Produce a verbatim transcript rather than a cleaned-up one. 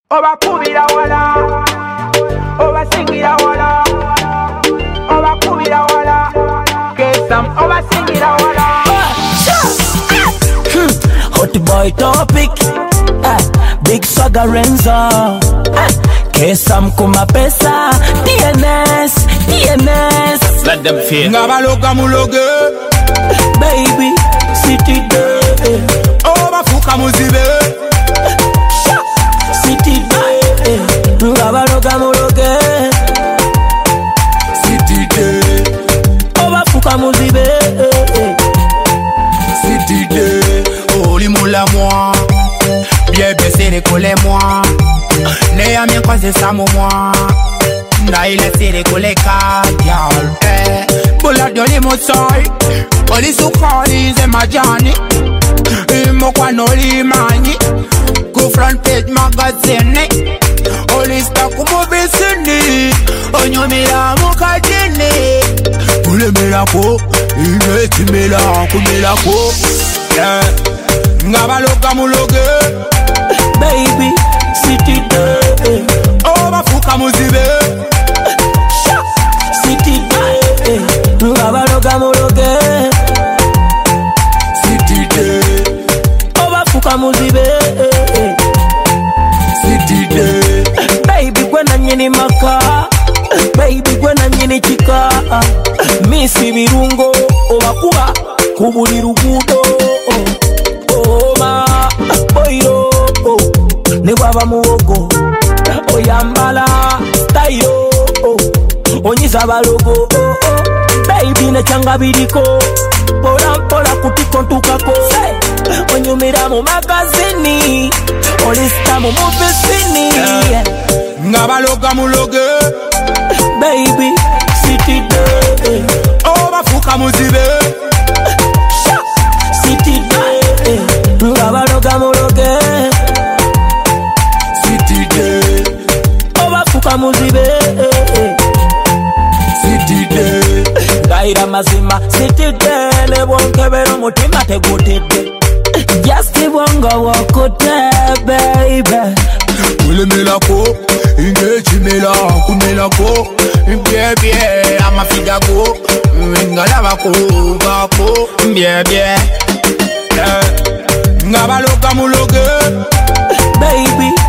Oba kubira wala, oba singira wala, oba kubira wala, kesam oba singira wala. Hot boy topic, ah, big swagger Renzo, ah, kesam kuma pesa, D N S, D N S. Let them feel. Ngabaloga muloge, baby, city day, oba fuka muzibe. City day, ngabaloga muloge, City day, oba fuka muzibe. City day, oh limoula moi, bien baissé les collets moi, les amis quand c'est ça moi, na il laissé les collets cardial, eh, bola de l'imosoi, oli sukari ze majani, imo kwa no limani. Go front page magazine, oli sta kumo besini, onyo mira mukadini, ule mira ko, ile ti mira ko mira ko, yeah. Ngabaloga muloge, baby, city day, oba fuka muzibe, city day, ngabaloga muloge, city day, oba fuka muzibe. city day, Baby gwena nyini maka, baby gwena nyini chika, misi virungo, oba kuba, kubuli rugudo, oh ma, oyo, oh, ne baba muogo, oyambala, tayo, oh, onyiza balogo, oh, oh, baby ne changa biriko, pola pola kutiko ntukako, onyumira mu magazini, olista mu mufisini, yeah. ngabaloga muloge, Baby, city day, oba fuka muzibe, city day, ngabaloga muloge, city day, oba fuka muzibe, city day, gaira mazima, city day, ne bonkebero mutima tegutide, just bongo wakote, baby. ule mela ko, ingechi mela, kumela ko, bien bien, ama fida ko, ngala bako, bako, bien bien, ngabaloga muloge, Baby,